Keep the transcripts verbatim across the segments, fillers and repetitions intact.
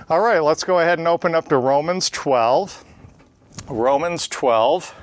All right, let's go ahead and open up to Romans twelve. Romans twelve,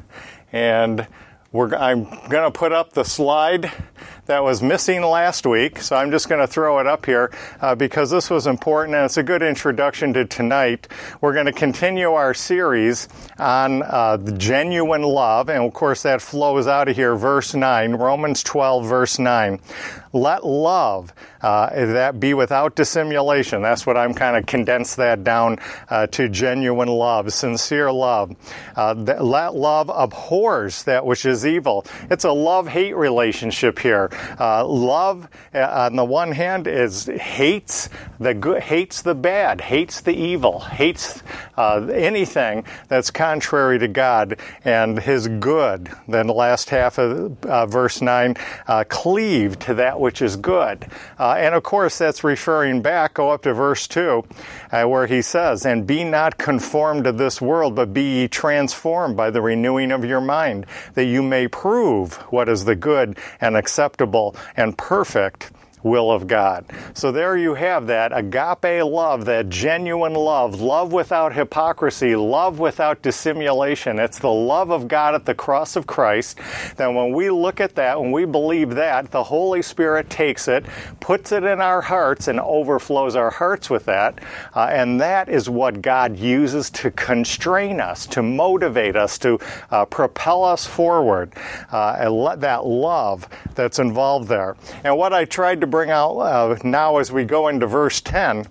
and we're, I'm going to put up the slide that was missing last week, so I'm just going to throw it up here uh, because this was important and it's a good introduction to tonight. We're going to continue our series on uh, the genuine love, and of course that flows out of here, verse nine, Romans twelve, verse nine. Let love uh, that be without dissimulation. That's what I'm kind of condensed that down uh, to genuine love, sincere love. Uh, that, let love abhors that which is evil. It's a love-hate relationship here. Uh, love, uh, on the one hand, is hates the good, hates the bad, hates the evil, hates uh, anything that's contrary to God and His good. Then the last half of uh, verse nine, uh, cleave to that which is good. Uh, and of course, that's referring back, go up to verse two, uh, where he says, and be not conformed to this world, but be ye transformed by the renewing of your mind, that you may prove what is the good and acceptable and perfect will of God. So there you have that agape love, that genuine love, love without hypocrisy, love without dissimulation. It's the love of God at the cross of Christ. Then when we look at that, when we believe that, the Holy Spirit takes it, puts it in our hearts, and overflows our hearts with that. Uh, and that is what God uses to constrain us, to motivate us, to uh, propel us forward. Uh, and let that love that's involved there. And what I tried to bring out uh, now as we go into verse ten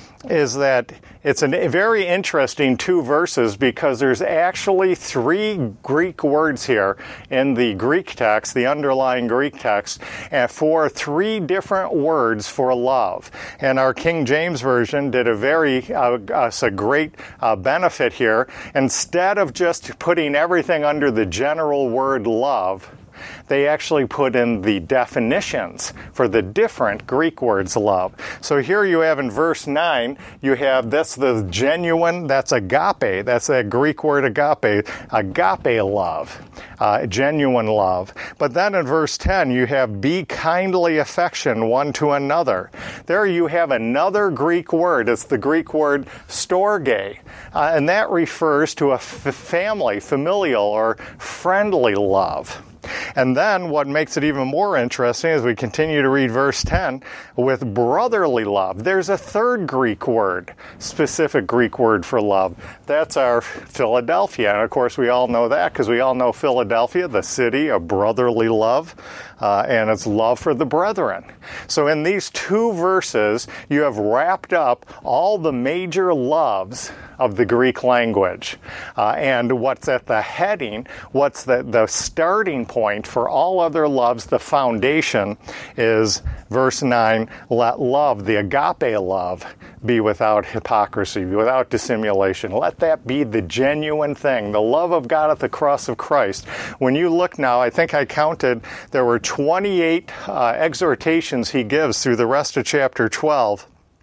is that it's a very interesting two verses because there's actually three Greek words here in the Greek text, the underlying Greek text, and for three different words for love. And our King James Version did a very, uh, us a great uh, benefit here. Instead of just putting everything under the general word love, they actually put in the definitions for the different Greek words love. So here you have in verse nine, you have that's the genuine, that's agape, that's that Greek word agape, agape love, uh, genuine love. But then in verse ten, you have be kindly affection one to another. There you have another Greek word. It's the Greek word storge, uh, and that refers to a f- family, familial, or friendly love. And then what makes it even more interesting as we continue to read verse ten, with brotherly love. There's a third Greek word, specific Greek word for love. That's our Philadelphia. And of course we all know that because we all know Philadelphia, the city of brotherly love, uh, and it's love for the brethren. So in these two verses, you have wrapped up all the major loves of the Greek language. Uh, and what's at the heading, what's the, the starting point for all other loves, the foundation, is verse nine, let love, the agape love, be without hypocrisy, without dissimulation. Let that be the genuine thing, the love of God at the cross of Christ. When you look now, I think I counted, there were twenty-eight uh, exhortations he gives through the rest of chapter twelve.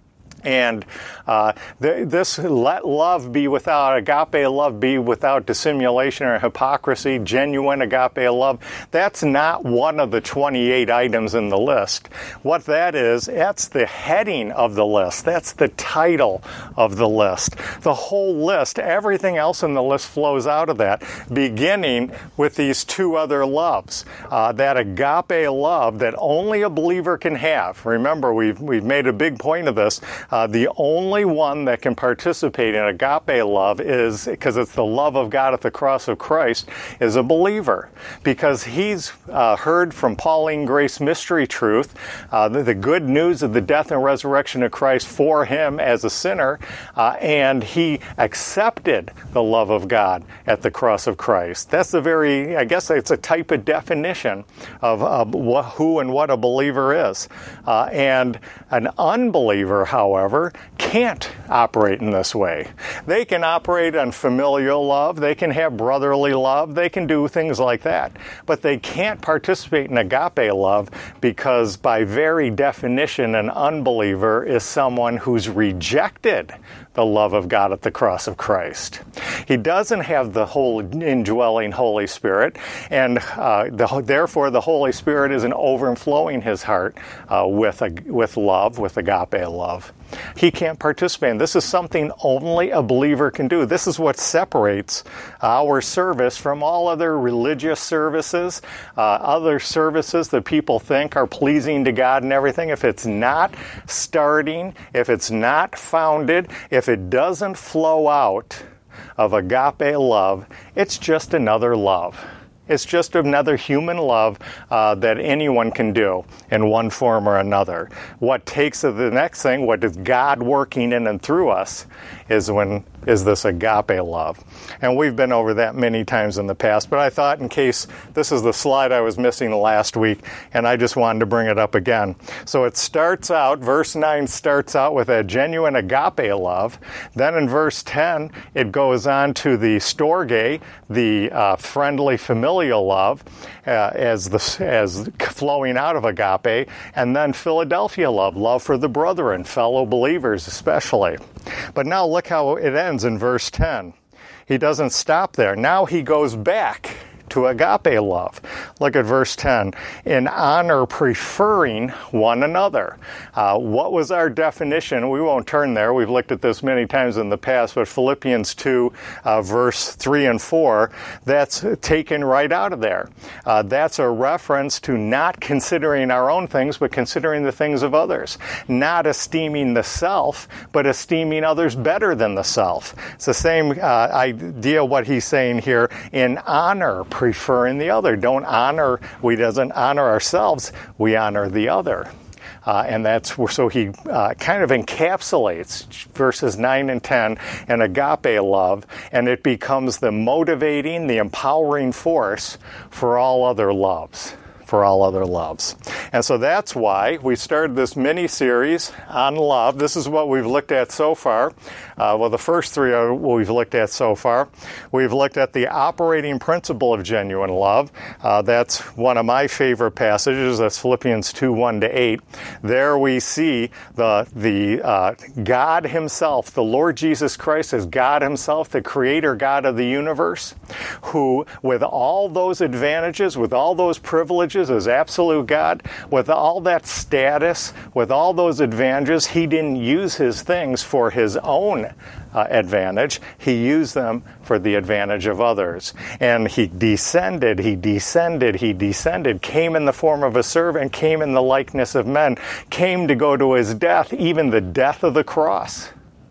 And uh, th- this let love be without, agape love be without dissimulation or hypocrisy, genuine agape love. That's not one of the twenty-eight items in the list. What that is, that's the heading of the list. That's the title of the list. The whole list, everything else in the list flows out of that, beginning with these two other loves. Uh, that agape love that only a believer can have. Remember, we've, we've made a big point of this. Uh, the only one that can participate in agape love is, because it's the love of God at the cross of Christ, is a believer. Because he's uh, heard from Pauline grace mystery truth, uh, the, the good news of the death and resurrection of Christ for him as a sinner, uh, and he accepted the love of God at the cross of Christ. That's the very, I guess it's a type of definition of uh, wh- who and what a believer is. Uh, and an unbeliever, however, can't operate in this way. They can operate on familial love, they can have brotherly love, they can do things like that. But they can't participate in agape love because by very definition, an unbeliever is someone who's rejected the love of God at the cross of Christ. He doesn't have the whole indwelling Holy Spirit, and uh, the, therefore the Holy Spirit isn't overflowing his heart uh, with, a, with love, with agape love. He can't participate in. This is something only a believer can do. This is what separates our service from all other religious services, uh, other services that people think are pleasing to God and everything. If it's not starting, if it's not founded, if it doesn't flow out of agape love, it's just another love. It's just another human love uh, that anyone can do in one form or another. What takes it the next thing, what is God working in and through us, is when is this agape love. And we've been over that many times in the past, but I thought in case this is the slide I was missing last week, and I just wanted to bring it up again. So it starts out, verse nine starts out with a genuine agape love. Then in verse ten, it goes on to the storge, the uh, friendly familial love, uh, as the as flowing out of agape, and then Philadelphia love, love for the brethren, fellow believers especially. But now look how it ends in verse ten. He doesn't stop there. Now he goes back to agape love. Look at verse ten. In honor, preferring one another. Uh, what was our definition? We won't turn there. We've looked at this many times in the past, but Philippians two, uh, verse three and four, that's taken right out of there. Uh, that's a reference to not considering our own things, but considering the things of others. Not esteeming the self, but esteeming others better than the self. It's the same uh, idea what he's saying here. In honor, preferring the other. Don't honor, we doesn't honor ourselves, we honor the other. Uh, and that's so he uh, kind of encapsulates verses nine and ten in agape love, and it becomes the motivating, the empowering force for all other loves. For all other loves. And so that's why we started this mini-series on love. This is what we've looked at so far. Uh, well, the first three are what we've looked at so far. We've looked at the operating principle of genuine love. Uh, that's one of my favorite passages. That's Philippians two, one to eight. There we see the, the uh, God himself, the Lord Jesus Christ as God himself, the creator God of the universe, who with all those advantages, with all those privileges, as absolute God, with all that status, with all those advantages, he didn't use his things for his own uh, advantage. He used them for the advantage of others. And he descended, he descended, he descended, came in the form of a servant, came in the likeness of men, came to go to his death, even the death of the cross.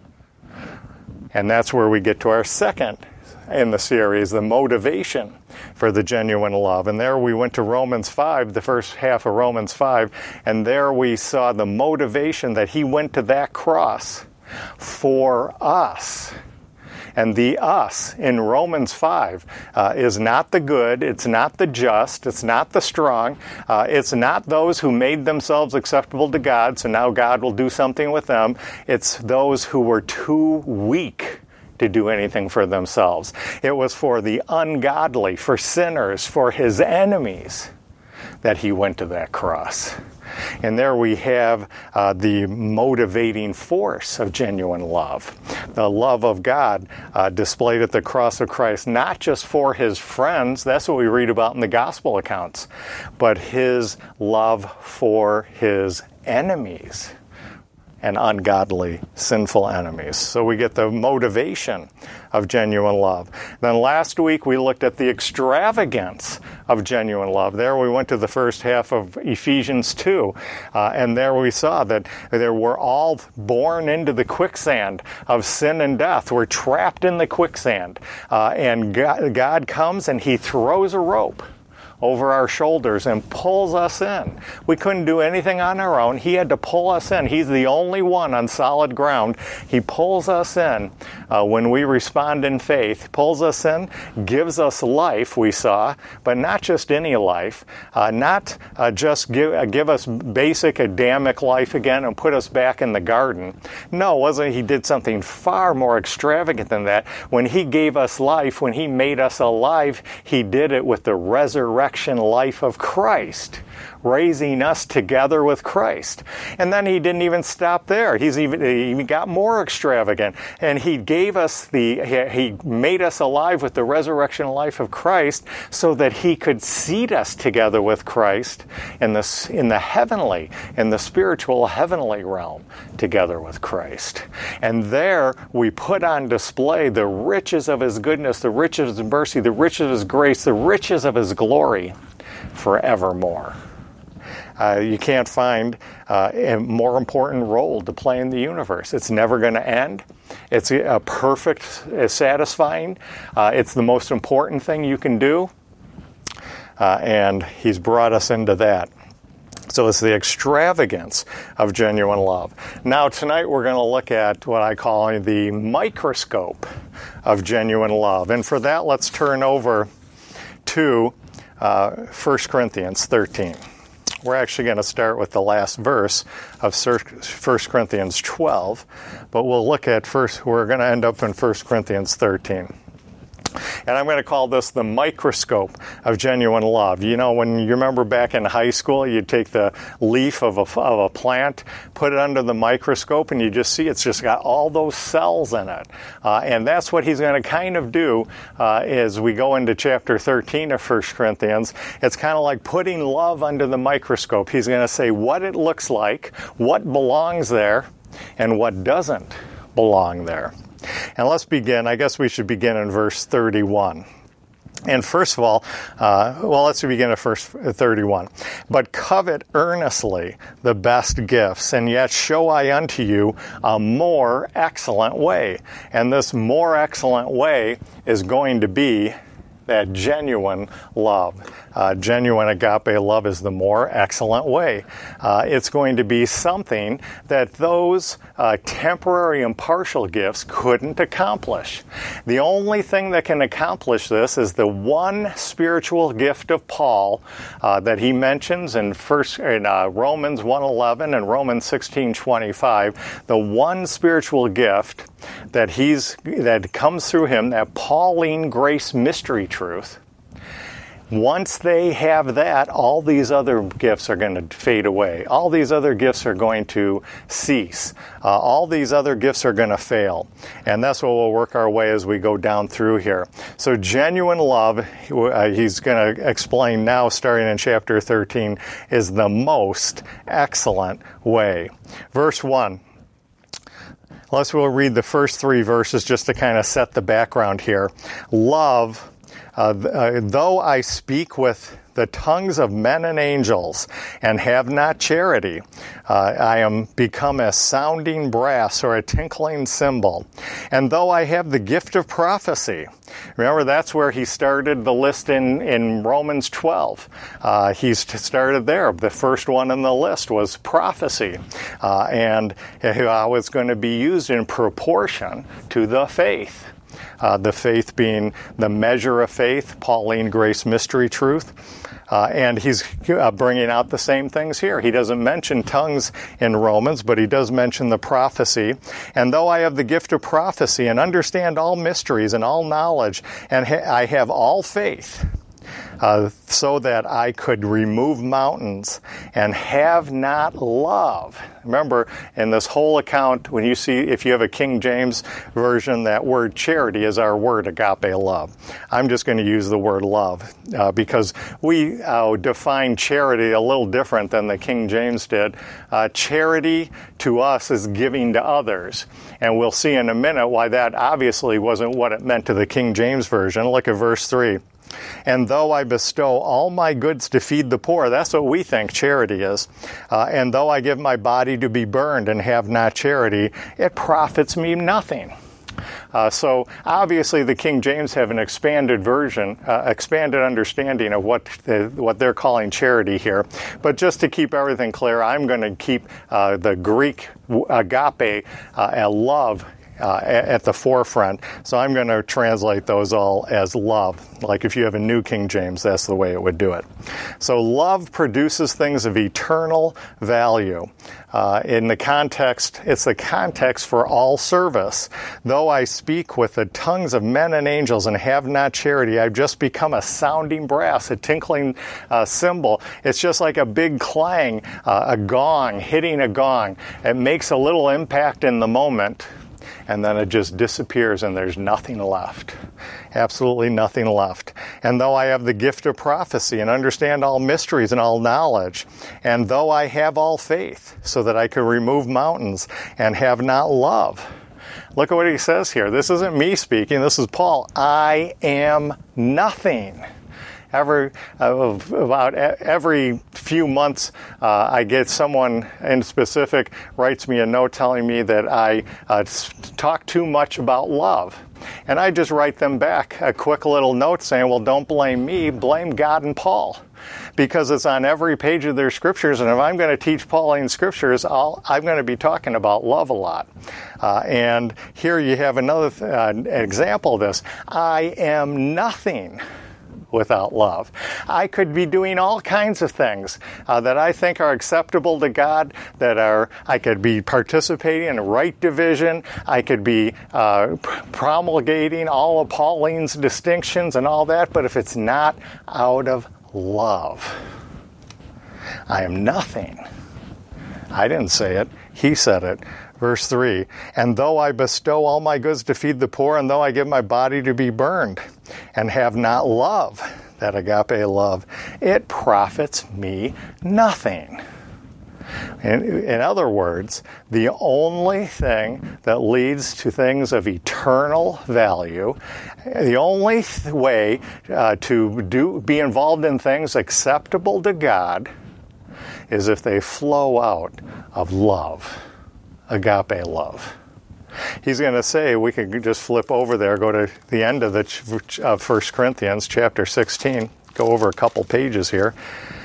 And that's where we get to our second in the series, the motivation for the genuine love. And there we went to Romans five, the first half of Romans five, and there we saw the motivation that he went to that cross for us. And the us in Romans five uh, is not the good, it's not the just, it's not the strong, uh, it's not those who made themselves acceptable to God, so now God will do something with them. It's those who were too weak to do anything for themselves. It was for the ungodly, for sinners, for his enemies that he went to that cross. And there we have uh, the motivating force of genuine love. The love of God uh, displayed at the cross of Christ, not just for his friends, that's what we read about in the gospel accounts, but his love for his enemies. And ungodly, sinful enemies. So we get the motivation of genuine love. Then last week we looked at the extravagance of genuine love. There we went to the first half of Ephesians two, uh, and there we saw that there we're all born into the quicksand of sin and death. We're trapped in the quicksand, uh, and God, God comes and he throws a rope over our shoulders and pulls us in. We couldn't do anything on our own. He had to pull us in. He's the only one on solid ground. He pulls us in uh, when we respond in faith. Pulls us in, gives us life, we saw, but not just any life. Uh, not uh, just give, uh, give us basic Adamic life again and put us back in the garden. No, wasn't he did something far more extravagant than that. When he gave us life, when he made us alive, he did it with the resurrection life of Christ. raising us together with Christ. And then he didn't even stop there. He's even he got more extravagant, and he gave us the he made us alive with the resurrection life of Christ, so that he could seat us together with Christ in the in the heavenly, in the spiritual heavenly realm, together with Christ. And there we put on display the riches of his goodness, the riches of his mercy, the riches of his grace, the riches of his glory forevermore. Uh, you can't find uh, a more important role to play in the universe. It's never going to end. It's a perfect, uh, satisfying. Uh, it's the most important thing you can do. Uh, and he's brought us into that. So it's the extravagance of genuine love. Now tonight we're going to look at what I call the microscope of genuine love. And for that, let's turn over to uh, First Corinthians thirteen. We're actually going to start with the last verse of First Corinthians twelve, but we'll look at first, we're going to end up in First Corinthians thirteen. And I'm going to call this the microscope of genuine love. You know, when you remember back in high school, you'd take the leaf of a, of a plant, put it under the microscope, and you just see it's just got all those cells in it. Uh, and that's what he's going to kind of do uh, as we go into chapter thirteen of First Corinthians. It's kind of like putting love under the microscope. He's going to say what it looks like, what belongs there, and what doesn't belong there. And let's begin. I guess we should begin in verse thirty-one. And first of all, uh, well, let's begin at verse thirty-one. But covet earnestly the best gifts, and yet show I unto you a more excellent way. And this more excellent way is going to be that genuine love. Uh, genuine agape love is the more excellent way. Uh, it's going to be something that those uh, temporary and partial gifts couldn't accomplish. The only thing that can accomplish this is the one spiritual gift of Paul uh, that he mentions in first in uh, Romans one eleven and Romans sixteen twenty-five. The one spiritual gift that he's that comes through him, that Pauline grace mystery truth. Once they have that, all these other gifts are going to fade away. All these other gifts are going to cease. Uh, all these other gifts are going to fail. And that's what we'll work our way as we go down through here. So genuine love, uh, he's going to explain now, starting in chapter thirteen, is the most excellent way. Verse one. Let's we'll read the first three verses just to kind of set the background here. Love, uh, uh, though I speak with the tongues of men and angels and have not charity, uh, I am become a sounding brass or a tinkling cymbal. And though I have the gift of prophecy, remember that's where he started the list in, in Romans twelve. Uh, he started there. The first one on the list was prophecy. Uh, and how it's going to be used in proportion to the faith. Uh, the faith being the measure of faith, Pauline grace mystery truth. Uh, and he's uh, bringing out the same things here. He doesn't mention tongues in Romans, but he does mention the prophecy. And though I have the gift of prophecy and understand all mysteries and all knowledge, and ha- I have all faith, uh, so that I could remove mountains and have not love. Remember, in this whole account, when you see, if you have a King James version, that word charity is our word agape love. I'm just going to use the word love uh, because we uh, define charity a little different than the King James did. Uh, charity to us is giving to others. And we'll see in a minute why that obviously wasn't what it meant to the King James version. Look at verse three. And though I bestow all my goods to feed the poor, that's what we think charity is. Uh, and though I give my body to be burned and have not charity, it profits me nothing. Uh, so obviously the King James have an expanded version, uh, expanded understanding of what the, what they're calling charity here. But just to keep everything clear, I'm going to keep uh, the Greek agape, uh, love, uh, at the forefront. So I'm going to translate those all as love. Like if you have a New King James, that's the way it would do it. So love produces things of eternal value. Uh, in the context, it's the context for all service. Though I speak with the tongues of men and angels and have not charity, I've just become a sounding brass, a tinkling uh, cymbal. It's just like a big clang, uh, a gong, hitting a gong. It makes a little impact in the moment, and then it just disappears and there's nothing left. Absolutely nothing left. And though I have the gift of prophecy and understand all mysteries and all knowledge, and though I have all faith so that I can remove mountains and have not love. Look at what he says here. This isn't me speaking. This is Paul. I am nothing. Every, uh, about every few months, uh, I get someone in specific writes me a note telling me that I uh, talk too much about love. And I just write them back a quick little note saying, well, don't blame me, blame God and Paul. Because it's on every page of their scriptures, and if I'm going to teach Pauline scriptures, I'll, I'm going to be talking about love a lot. Uh, and here you have another th- uh, example of this. I am nothing without love. I could be doing all kinds of things uh, that I think are acceptable to God, that are, I could be participating in right division, I could be uh, promulgating all of Pauline's distinctions and all that, but if it's not out of love, I am nothing. I didn't say it. He said it. Verse three, and though I bestow all my goods to feed the poor, and though I give my body to be burned, and have not love, that agape love, it profits me nothing. In, in other words, the only thing that leads to things of eternal value, the only th- way uh, to do be involved in things acceptable to God is if they flow out of love. Agape love. He's going to say, we can just flip over there, go to the end of the ch- uh, First Corinthians chapter sixteen, go over a couple pages here.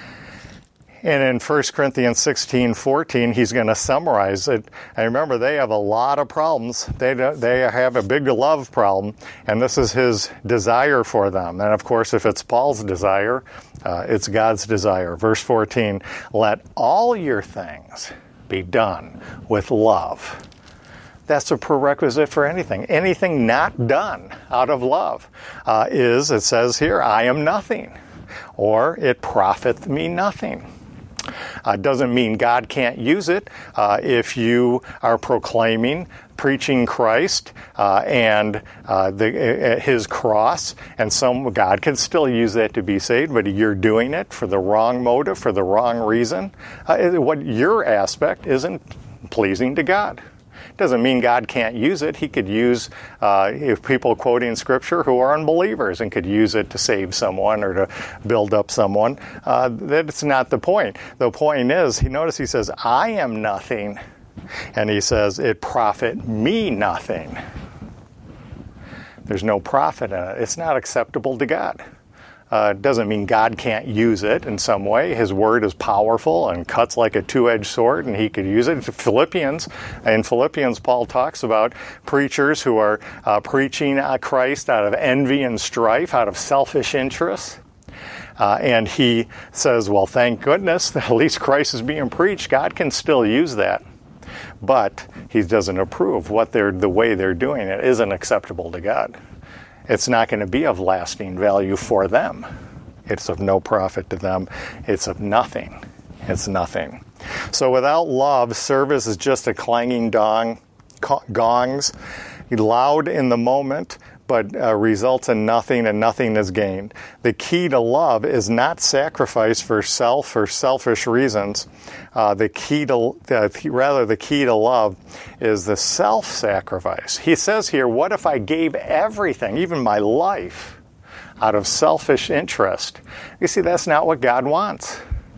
And in First Corinthians sixteen fourteen, he's going to summarize it. And remember, they have a lot of problems. They they have a big love problem, and this is his desire for them. And of course, if it's Paul's desire, uh, it's God's desire. Verse fourteen, let all your things be done with love. That's a prerequisite for anything. Anything not done out of love uh, is, it says here, I am nothing, or it profiteth me nothing. Uh, doesn't mean God can't use it. Uh, if you are proclaiming, preaching Christ uh, and uh, the, uh, His cross, and some God can still use that to be saved, but you're doing it for the wrong motive, for the wrong reason. Uh, what your aspect isn't pleasing to God. Doesn't mean God can't use it. He could use uh, if people quoting Scripture who are unbelievers and could use it to save someone or to build up someone. Uh, that's not the point. The point is, he notice he says, I am nothing. And he says, it profit me nothing. There's no profit in it. It's not acceptable to God. Uh, doesn't mean God can't use it in some way. His word is powerful and cuts like a two-edged sword, and he could use it. Philippians, in Philippians, Paul talks about preachers who are uh, preaching Christ out of envy and strife, out of selfish interests. Uh, and he says, well, thank goodness, at least Christ is being preached. God can still use that. But he doesn't approve. What they're, the way they're doing it isn't acceptable to God. It's not going to be of lasting value for them. It's of no profit to them. It's of nothing. It's nothing. So without love, service is just a clanging dong, gongs, loud in the moment, but uh, results in nothing, and nothing is gained. The key to love is not sacrifice for self or selfish reasons. Uh, the key to, uh, rather, the key to love is the self-sacrifice. He says here, what if I gave everything, even my life, out of selfish interest? You see, that's not what God wants.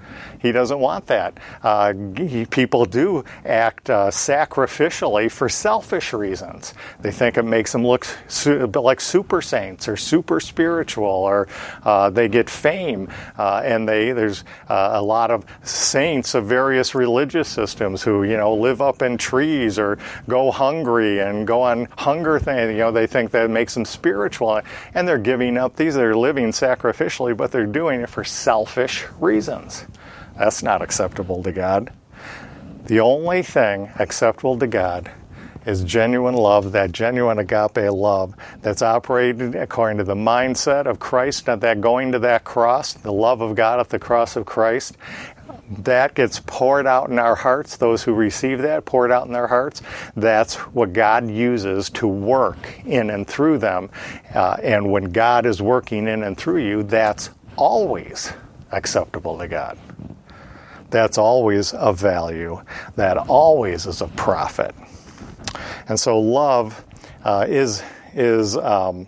He doesn't want that. Uh, he, people do act uh, sacrificially for selfish reasons. They think it makes them look su- like super saints or super spiritual, or uh, they get fame. Uh, and they there's uh, a lot of saints of various religious systems who, you know, live up in trees or go hungry and go on hunger things. You know, they think that makes them spiritual, and they're giving up these. They're living sacrificially, but they're doing it for selfish reasons. That's not acceptable to God. The only thing acceptable to God is genuine love, that genuine agape love that's operated according to the mindset of Christ, not that going to that cross, the love of God at the cross of Christ. That gets poured out in our hearts. Those who receive that, poured out in their hearts. That's what God uses to work in and through them. Uh, and when God is working in and through you, that's always acceptable to God. That's always of value. That always is of profit. And so love uh, is is um,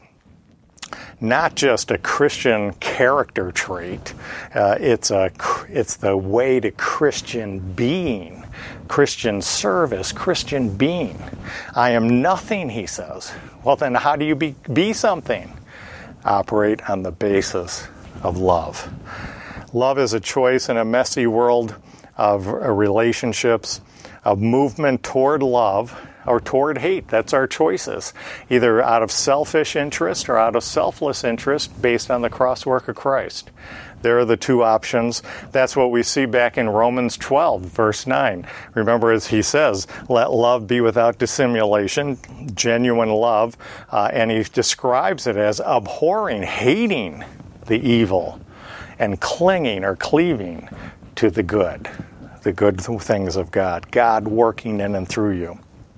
not just a Christian character trait. Uh, it's a it's the way to Christian being, Christian service, Christian being. I am nothing, he says. Well, then how do you be, be something? Operate on the basis of love. Love is a choice in a messy world of relationships, of movement toward love or toward hate. That's our choices, either out of selfish interest or out of selfless interest based on the cross work of Christ. There are the two options. That's what we see back in Romans twelve, verse nine. Remember, as he says, let love be without dissimulation, genuine love, uh, and he describes it as abhorring, hating the evil, and clinging or cleaving to the good, the good things of God, God working in and through you.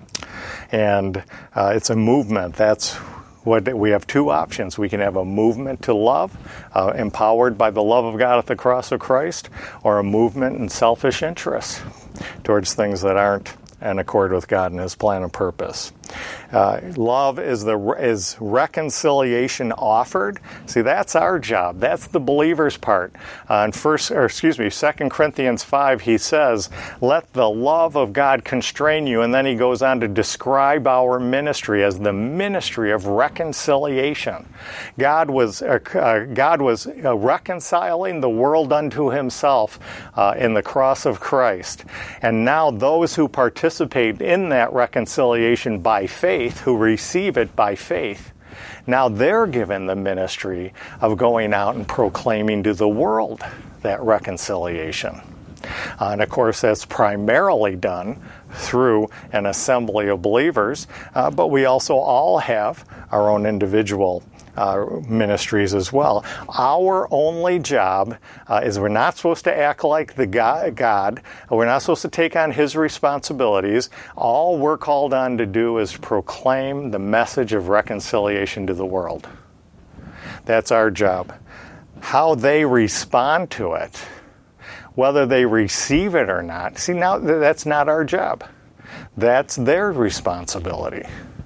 And uh, it's a movement. That's what we have two options. We can have a movement to love, uh, empowered by the love of God at the cross of Christ, or a movement in selfish interests towards things that aren't in accord with God and His plan and purpose. Uh, love is the is reconciliation offered. See, that's our job. That's the believer's part. Uh, in first, or excuse me, Second Corinthians five, he says, "Let the love of God constrain you." And then he goes on to describe our ministry as the ministry of reconciliation. God was uh, uh, God was uh, reconciling the world unto Himself uh, in the cross of Christ, and now those who participate in that reconciliation by faith, who receive it by faith, now they're given the ministry of going out and proclaiming to the world that reconciliation. Uh, and of course, that's primarily done through an assembly of believers, uh, but we also all have our own individual Uh, ministries as well. Our only job uh, is we're not supposed to act like the God, God. We're not supposed to take on His responsibilities. All we're called on to do is proclaim the message of reconciliation to the world. That's our job. How they respond to it, whether they receive it or not, see, now that's not our job. That's their responsibility.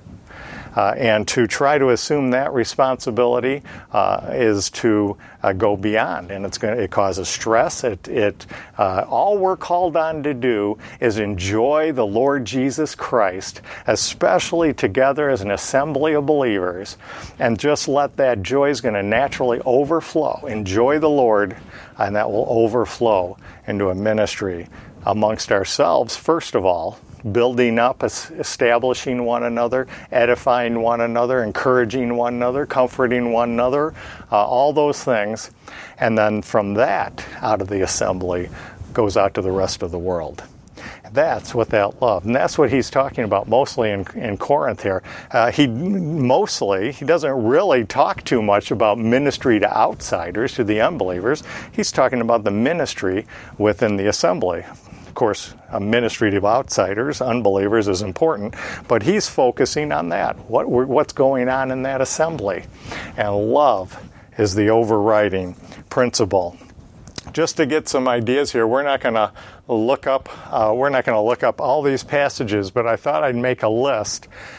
Uh, and to try to assume that responsibility uh, is to uh, go beyond, and it's going it causes stress. It it uh, all we're called on to do is enjoy the Lord Jesus Christ, especially together as an assembly of believers, and just let that joy is going to naturally overflow. Enjoy the Lord, and that will overflow into a ministry amongst ourselves, first of all, building up, establishing one another, edifying one another, encouraging one another, comforting one another, uh, all those things. And then from that, out of the assembly, goes out to the rest of the world. That's what that love, and that's what he's talking about mostly in, in Corinth here. Uh, he mostly, he doesn't really talk too much about ministry to outsiders, to the unbelievers. He's talking about the ministry within the assembly. Of course, a ministry to outsiders, unbelievers, is important, but he's focusing on that. What what's going on in that assembly? And love is the overriding principle. Just to get some ideas here, we're not going to look up. Uh, we're not going to look up all these passages, but I thought I'd make a list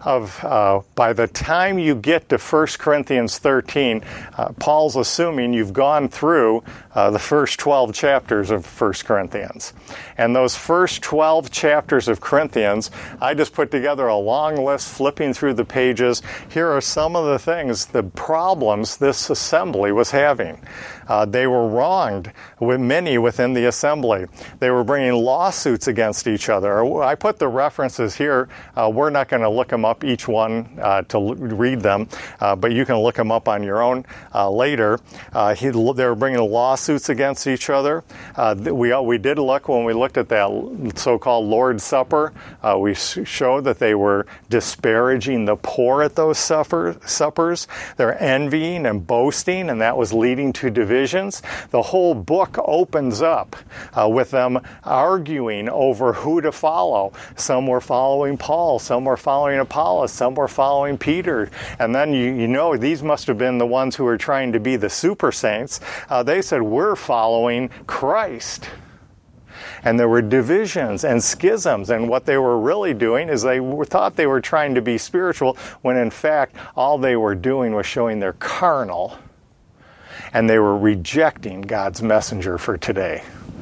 of, uh, by the time you get to First Corinthians thirteen, uh, Paul's assuming you've gone through uh, the first twelve chapters of First Corinthians. And those first twelve chapters of Corinthians, I just put together a long list, flipping through the pages. Here are some of the things, the problems this assembly was having. Uh, they were wronged with many within the assembly. They were bringing lawsuits against each other. I put the references here. Uh, we're not going to look them up, each one, uh, to l- read them, uh, but you can look them up on your own uh, later. Uh, he, they were bringing lawsuits against each other. Uh, we, we did look, when we looked at that so-called Lord's Supper, uh, we showed that they were disparaging the poor at those supper, suppers. They're envying and boasting, and that was leading to division. Visions. The whole book opens up uh, with them arguing over who to follow. Some were following Paul, some were following Apollos, some were following Peter. And then you, you know these must have been the ones who were trying to be the super saints. Uh, they said, we're following Christ. And there were divisions and schisms, and what they were really doing is they were, thought they were trying to be spiritual, when in fact all they were doing was showing their carnal. And they were rejecting God's messenger for today,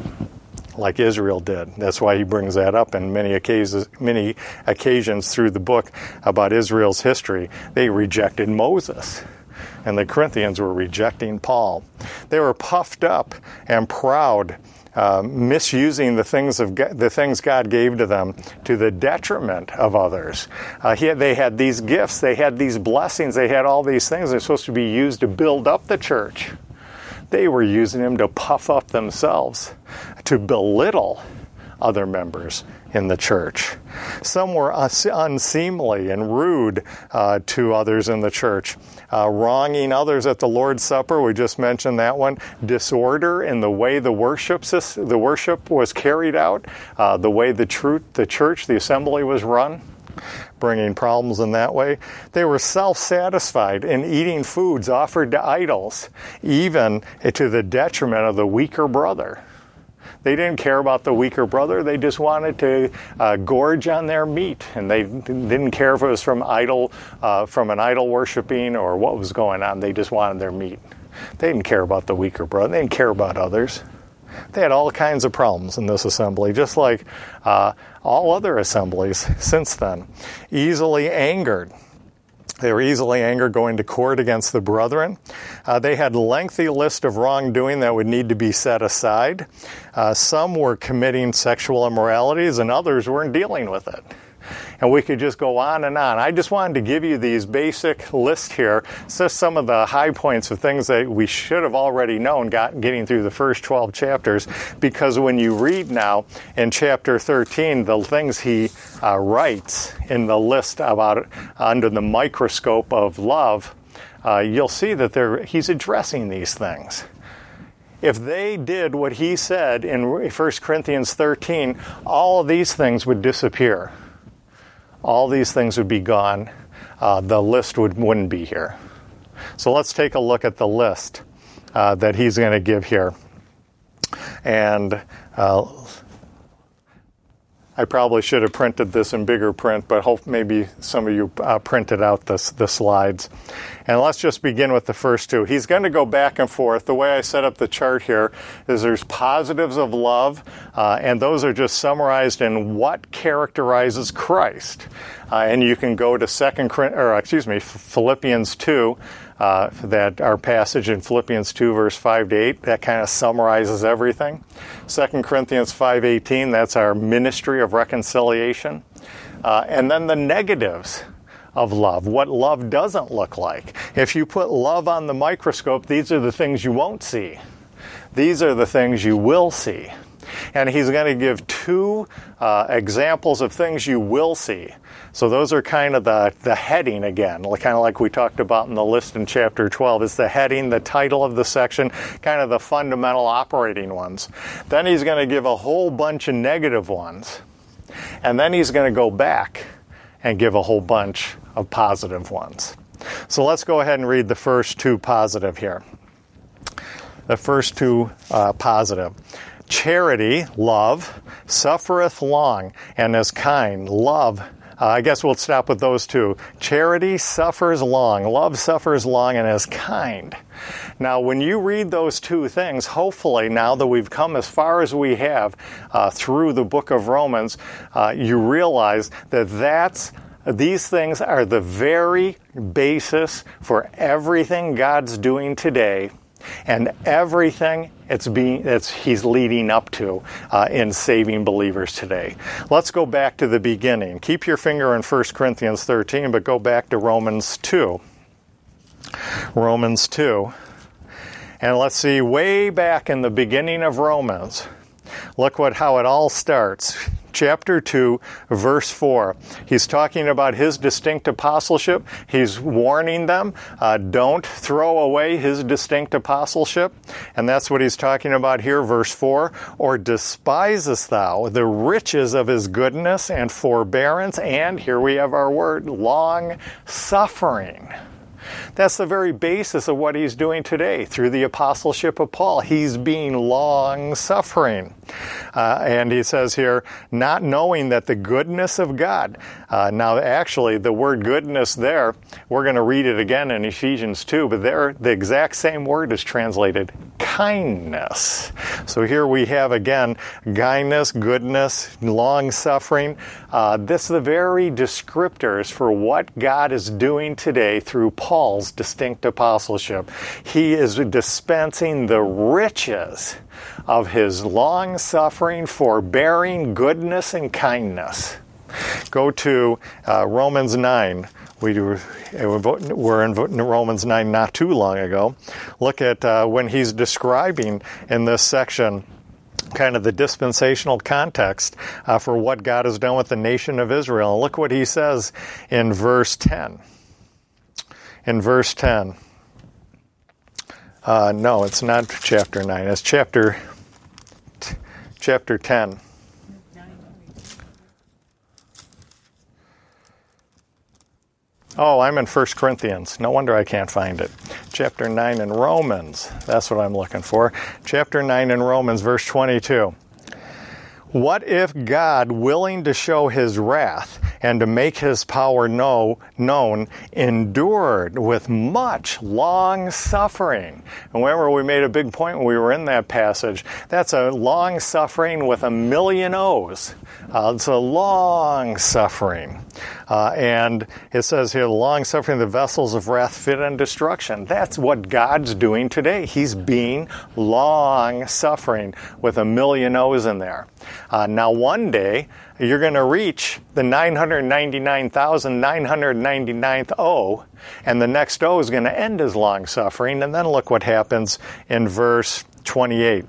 like Israel did. That's why he brings that up in many occasions, many occasions through the book about Israel's history. They rejected Moses, and the Corinthians were rejecting Paul. They were puffed up and proud, uh, misusing the things of God, the things God gave to them to the detriment of others. Uh, he, they had these gifts, they had these blessings, they had all these things that are supposed to be used to build up the church. They were using them to puff up themselves, to belittle other members in the church. Some were unseemly and rude uh, to others in the church, uh, wronging others at the Lord's Supper. We just mentioned that one. Disorder in the way the worship the worship was carried out, uh, the way the truth, the church, the assembly was run, bringing problems in that way. They were self-satisfied in eating foods offered to idols, even to the detriment of the weaker brother. They didn't care about the weaker brother. They just wanted to uh, gorge on their meat, and they didn't care if it was from idol, uh, from an idol worshiping or what was going on. They just wanted their meat. They didn't care about the weaker brother. They didn't care about others. They had all kinds of problems in this assembly, just like uh, all other assemblies since then. Easily angered. They were easily angered, going to court against the brethren. Uh, they had a lengthy list of wrongdoing that would need to be set aside. Uh, some were committing sexual immoralities, and others weren't dealing with it. And we could just go on and on. I just wanted to give you these basic lists here, just some of the high points of things that we should have already known got, getting through the first twelve chapters, because when you read now in chapter thirteen, the things he uh, writes in the list about under the microscope of love, uh, you'll see that there, he's addressing these things. If they did what he said in First Corinthians thirteen, all of these things would disappear. All these things would be gone. Uh, the list would, wouldn't be here. So let's take a look at the list uh, that he's going to give here. And uh, I probably should have printed this in bigger print, but hope maybe some of you uh, printed out the, the slides. And let's just begin with the first two. He's going to go back and forth. The way I set up the chart here is there's positives of love, uh, and those are just summarized in what characterizes Christ. Uh, and you can go to second, or excuse me, Philippians two. Uh, that our passage in Philippians two, verse five to eight, that kind of summarizes everything. Second Corinthians five eighteen, that's our ministry of reconciliation. Uh, and then the negatives of love, what love doesn't look like. If you put love on the microscope, these are the things you won't see. These are the things you will see. And he's going to give two uh, examples of things you will see. So those are kind of the, the heading again, kind of like we talked about in the list in chapter twelve. It's the heading, the title of the section, kind of the fundamental operating ones. Then he's going to give a whole bunch of negative ones. And then he's going to go back and give a whole bunch of positive ones. So let's go ahead and read the first two positive here. The first two uh, positive. Charity, love, suffereth long, and is kind. Love Uh, I guess we'll stop with those two. Charity suffers long, love suffers long and is kind. Now, when you read those two things, hopefully, now that we've come as far as we have uh, through the book of Romans, uh, you realize that that's, these things are the very basis for everything God's doing today and everything it's being, it's, He's leading up to uh, in saving believers today. Let's go back to the beginning. Keep your finger in First Corinthians thirteen, but go back to Romans two. Romans two. And let's see, way back in the beginning of Romans, look what how it all starts. Chapter two, verse four. He's talking about his distinct apostleship. He's warning them, uh, don't throw away his distinct apostleship. And that's what he's talking about here, verse four. Or despisest thou the riches of his goodness and forbearance, and here we have our word, long suffering. That's the very basis of what he's doing today through the apostleship of Paul. He's being long-suffering. Uh, and he says here, not knowing that the goodness of God. Uh, now, actually, the word goodness there, we're going to read it again in Ephesians two, but there, the exact same word is translated kindness. So here we have, again, kindness, goodness, long-suffering. Uh, this is the very descriptors for what God is doing today through Paul's distinct apostleship. He is dispensing the riches of his long-suffering, forbearing goodness and kindness. Go to uh, Romans nine. We do, were in Romans nine not too long ago. Look at uh, when he's describing in this section kind of the dispensational context uh, for what God has done with the nation of Israel. And look what he says in verse ten. In verse ten. Uh, no, it's not chapter nine. It's chapter, t- chapter ten. Oh, I'm in First Corinthians. No wonder I can't find it. Chapter nine in Romans. That's what I'm looking for. Chapter nine in Romans, verse twenty-two. What if God, willing to show his wrath and to make his power know, known, endured with much long suffering? And remember, we made a big point when we were in that passage. That's a long suffering with a million O's. Uh, it's a long suffering. Uh, and it says here, long suffering, the vessels of wrath fit unto destruction. That's what God's doing today. He's being long suffering with a million O's in there. Uh, now, one day, you're going to reach the nine hundred ninety-nine thousand nine hundred ninety-ninth O, and the next O is going to end as long suffering. And then look what happens in verse twenty-eight.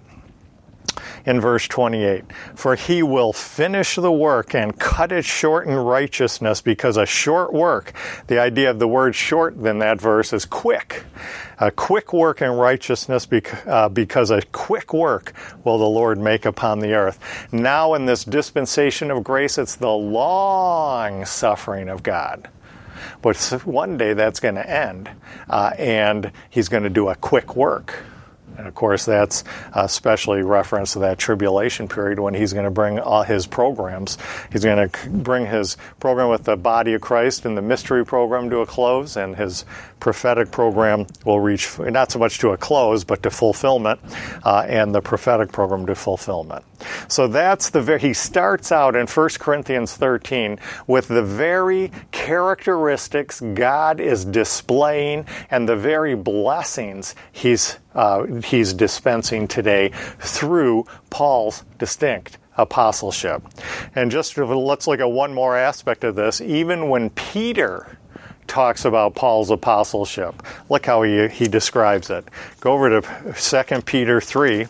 In verse twenty-eight, for he will finish the work and cut it short in righteousness, because a short work, the idea of the word short in that verse is quick. A quick work in righteousness, bec- uh, because a quick work will the Lord make upon the earth. Now in this dispensation of grace, it's the long suffering of God. But one day that's going to end, uh, and he's going to do a quick work. And of course, that's especially reference to that tribulation period when he's going to bring all his programs. He's going to bring his program with the body of Christ and the mystery program to a close, and his prophetic program will reach not so much to a close, but to fulfillment, uh, and the prophetic program to fulfillment. So that's the very, he starts out in First Corinthians thirteen with the very characteristics God is displaying and the very blessings he's uh, he's dispensing today through Paul's distinct apostleship. And just let's look at one more aspect of this. Even when Peter talks about Paul's apostleship, look how he, he describes it. Go over to Second Peter three.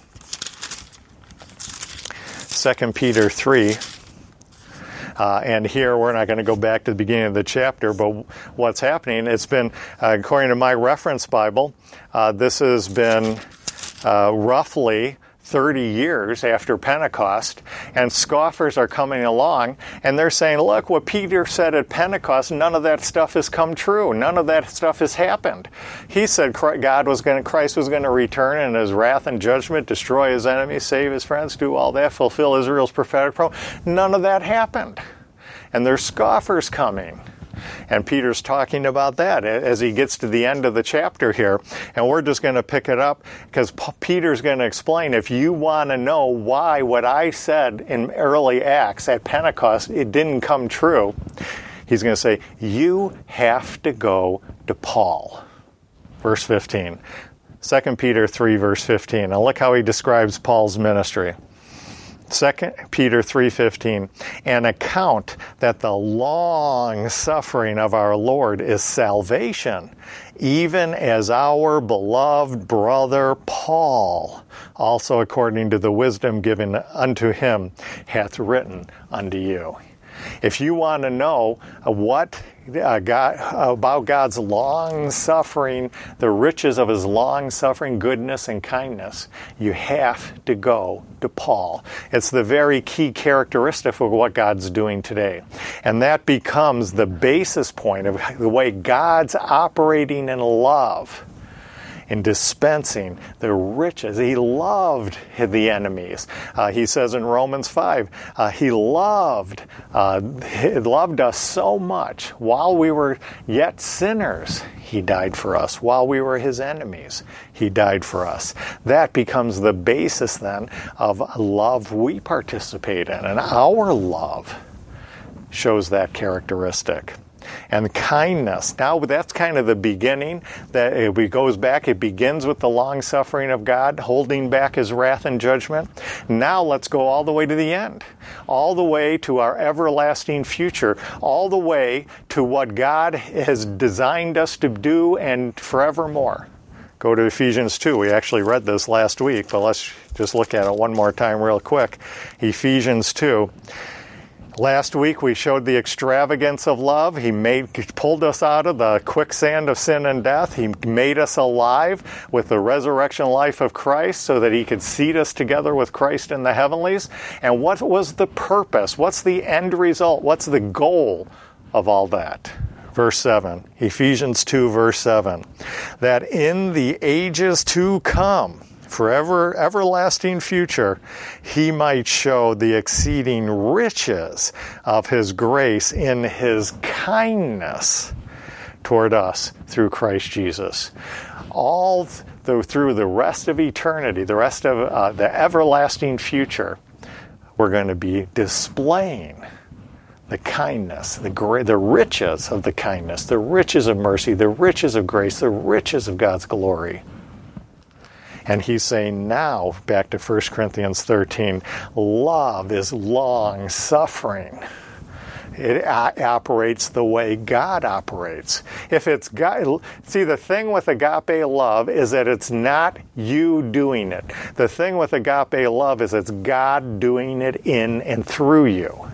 Second Peter three. Uh, and here, we're not going to go back to the beginning of the chapter, but what's happening, it's been, uh, according to my reference Bible, uh, this has been uh, roughly thirty years after Pentecost, and scoffers are coming along, and they're saying, look, what Peter said at Pentecost, none of that stuff has come true. None of that stuff has happened. He said God was going to, Christ was going to return in his wrath and judgment, destroy his enemies, save his friends, do all that, fulfill Israel's prophetic promise. None of that happened. and there's scoffers coming. And Peter's talking about that as he gets to the end of the chapter here. And we're just going to pick it up because Peter's going to explain, if you want to know why what I said in early Acts at Pentecost, it didn't come true, he's going to say, you have to go to Paul. Verse fifteen. Second Peter three, verse fifteen. Now look how he describes Paul's ministry. Second Peter three fifteen, an account that the long suffering of our Lord is salvation, even as our beloved brother Paul, also according to the wisdom given unto him, hath written unto you. If you want to know what uh, God, about God's long-suffering, the riches of his long-suffering goodness and kindness, you have to go to Paul. It's the very key characteristic of what God's doing today. And that becomes the basis point of the way God's operating in love, in dispensing the riches. He loved the enemies. Uh, he says in Romans five, uh, he loved, uh, he loved us so much. While we were yet sinners, he died for us. While we were his enemies, he died for us. That becomes the basis then of love we participate in. And our love shows that characteristic. And kindness, now that's kind of the beginning. That it goes back, it begins with the long suffering of God, holding back his wrath and judgment. Now let's go all the way to the end, all the way to our everlasting future, all the way to what God has designed us to do and forevermore. Go to Ephesians two. We actually read this last week, but let's just look at it one more time real quick. Ephesians two. Last week we showed the extravagance of love. He made, pulled us out of the quicksand of sin and death. He made us alive with the resurrection life of Christ so that he could seat us together with Christ in the heavenlies. And what was the purpose? What's the end result? What's the goal of all that? Verse seven, Ephesians two, verse seven, that in the ages to come, forever, everlasting future, he might show the exceeding riches of his grace in his kindness toward us through Christ Jesus. All th- through the rest of eternity, the rest of uh, the everlasting future, we're going to be displaying the kindness, the gra- the riches of the kindness, the riches of mercy, the riches of grace, the riches of God's glory. And he's saying now, back to First Corinthians thirteen, love is long-suffering. It a- operates the way God operates. If it's God, see, the thing with agape love is that it's not you doing it. The thing with agape love is it's God doing it in and through you.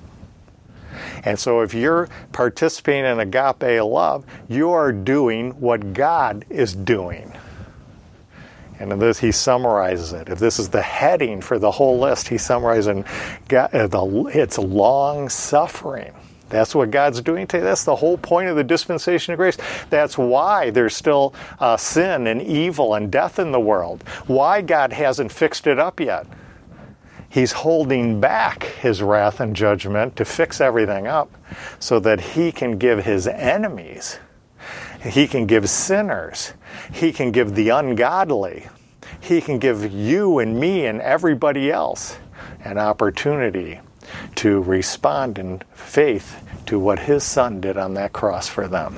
And so if you're participating in agape love, you are doing what God is doing. And in this, he summarizes it. If this is the heading for the whole list, he summarizes it. It's long-suffering. That's what God's doing today. That's the whole point of the dispensation of grace. That's why there's still uh, sin and evil and death in the world. Why God hasn't fixed it up yet. He's holding back his wrath and judgment to fix everything up so that he can give his enemies, he can give sinners, he can give the ungodly, he can give you and me and everybody else an opportunity to respond in faith to what his son did on that cross for them.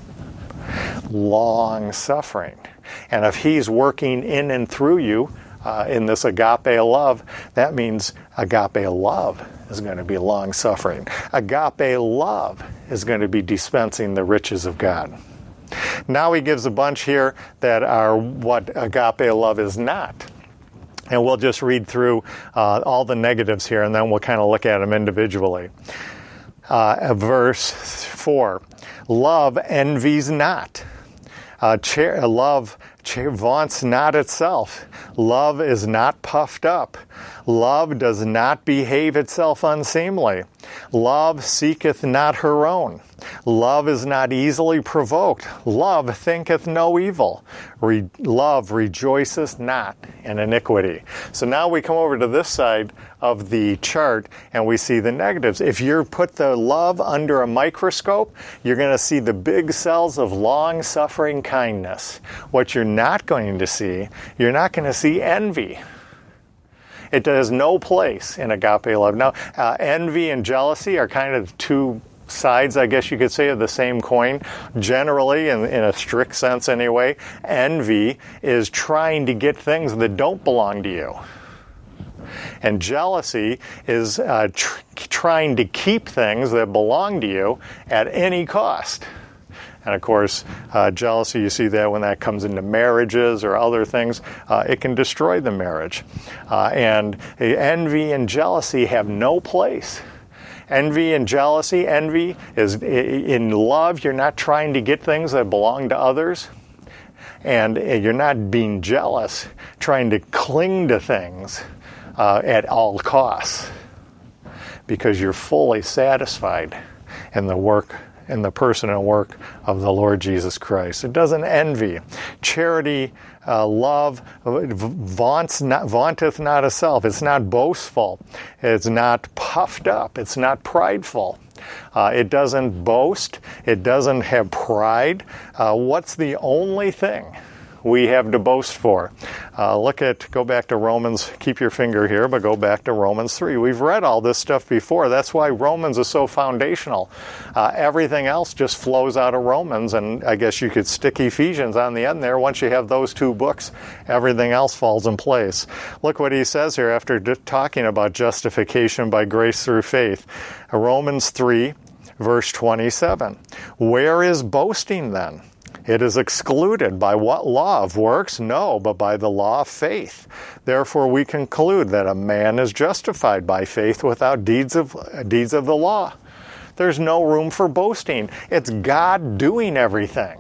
Long suffering. And if he's working in and through you uh, in this agape love, that means agape love is going to be long suffering. Agape love is going to be dispensing the riches of God. Now he gives a bunch here that are what agape love is not. And we'll just read through uh, all the negatives here, and then we'll kind of look at them individually. Uh, verse four, love envies not. Uh, cha- love cha- vaunts not itself. Love is not puffed up. Love does not behave itself unseemly. Love seeketh not her own. Love is not easily provoked. Love thinketh no evil. Re- love rejoiceth not in iniquity. So now we come over to this side of the chart and we see the negatives. If you put the love under a microscope, you're going to see the big cells of long-suffering kindness. What you're not going to see, you're not going to see envy. It has no place in agape love. Now, uh, envy and jealousy are kind of two sides, I guess you could say, of the same coin. Generally, in, in a strict sense anyway, envy is trying to get things that don't belong to you. And jealousy is uh, tr- trying to keep things that belong to you at any cost. And of course, uh, jealousy, you see that when that comes into marriages or other things, uh, it can destroy the marriage. Uh, and envy and jealousy have no place. Envy and jealousy, envy is in love, you're not trying to get things that belong to others. And you're not being jealous, trying to cling to things uh, at all costs. Because you're fully satisfied in the work in the person and work of the Lord Jesus Christ. It doesn't envy. Charity, uh, love, vaunts not, vaunteth not itself. It's not boastful. It's not puffed up. It's not prideful. Uh, it doesn't boast. It doesn't have pride. Uh, what's the only thing we have to boast for? Uh, look at, go back to Romans, keep your finger here, but go back to Romans three. We've read all this stuff before. That's why Romans is so foundational. Uh, everything else just flows out of Romans, and I guess you could stick Ephesians on the end there. Once you have those two books, everything else falls in place. Look what he says here after talking about justification by grace through faith. Romans three, verse twenty-seven. Where is boasting then? It is excluded. By what law of works? No, but by the law of faith. Therefore we conclude that a man is justified by faith without deeds of deeds of the law. There's no room for boasting. It's God doing everything.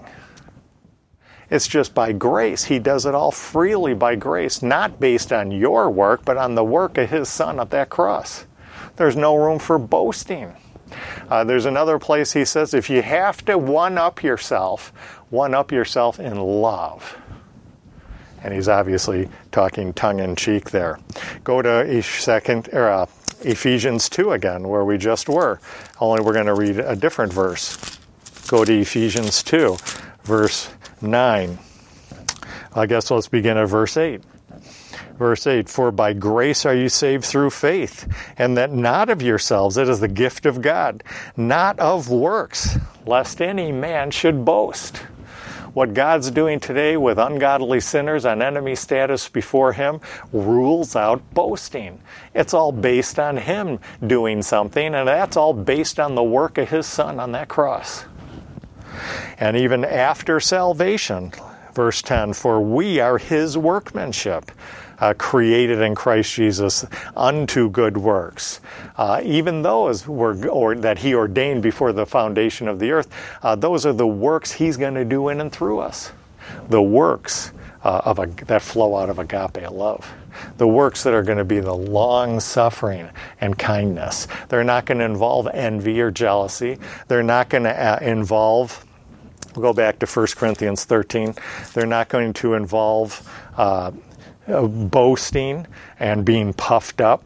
It's just by grace. He does it all freely by grace, not based on your work, but on the work of His Son at that cross. There's no room for boasting. Uh, there's another place he says, if you have to one-up yourself, one-up yourself in love. And he's obviously talking tongue-in-cheek there. Go to second, or, uh, Ephesians two again, where we just were. Only we're going to read a different verse. Go to Ephesians two, verse nine. I guess let's begin at verse eight. Verse eight, for by grace are you saved through faith, and that not of yourselves, it is the gift of God, not of works, lest any man should boast. What God's doing today with ungodly sinners on enemy status before Him rules out boasting. It's all based on Him doing something, and that's all based on the work of His Son on that cross. And even after salvation, verse ten, for we are His workmanship, Uh, created in Christ Jesus unto good works. Uh, even those were, or that He ordained before the foundation of the earth, uh, those are the works He's going to do in and through us. The works uh, of a, that flow out of agape love. The works that are going to be the long-suffering and kindness. They're not going to involve envy or jealousy. They're not going to uh, involve, we'll go back to First Corinthians thirteen, they're not going to involve uh, Uh, boasting and being puffed up.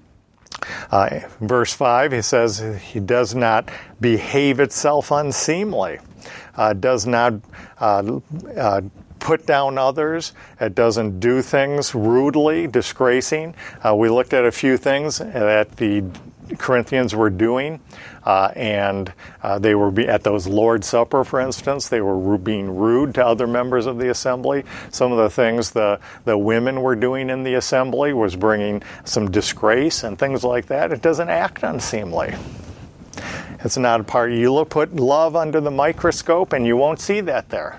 Uh, verse five, he says, he does not behave itself unseemly, uh, does not uh, uh, put down others, it doesn't do things rudely, disgracing. Uh, we looked at a few things that the Corinthians were doing, uh, and uh, they were be, at those Lord's Supper, for instance, they were ru- being rude to other members of the assembly. Some of the things the, the women were doing in the assembly was bringing some disgrace and things like that. It doesn't act unseemly. It's not a part. You look, put love under the microscope, and you won't see that there.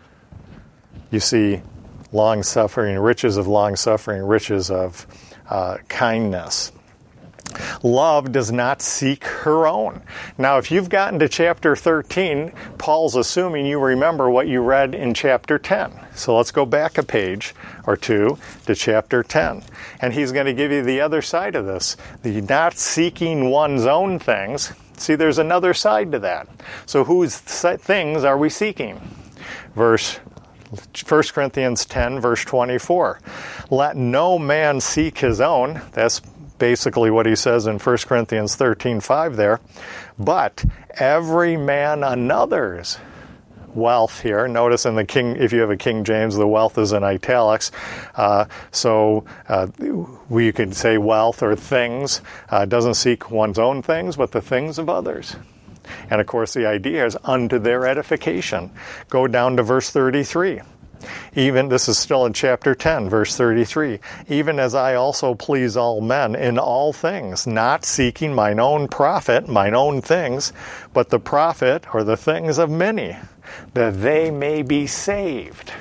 You see long-suffering, riches of long-suffering, riches of uh, kindness. Love does not seek her own. Now, if you've gotten to chapter thirteen, Paul's assuming you remember what you read in chapter ten. So let's go back a page or two to chapter ten. And he's going to give you the other side of this. The not seeking one's own things. See, there's another side to that. So whose things are we seeking? Verse First Corinthians ten, verse twenty-four. Let no man seek his own. That's basically what he says in First Corinthians thirteen five there. But every man another's wealth here. Notice in the King, if you have a King James, the wealth is in italics. Uh, so uh, we could say wealth or things. Uh, doesn't seek one's own things, but the things of others. And of course the idea is unto their edification. Go down to verse thirty-three. Even, this is still in chapter ten, verse thirty-three. Even as I also please all men in all things, not seeking mine own profit, mine own things, but the profit or the things of many, that they may be saved.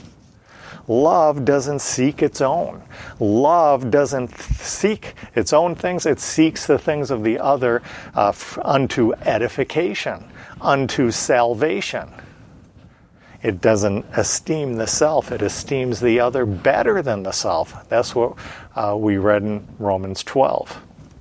Love doesn't seek its own. Love doesn't seek its own things. It seeks the things of the other uh, unto edification, unto salvation. It doesn't esteem the self. It esteems the other better than the self. That's what uh, we read in Romans twelve,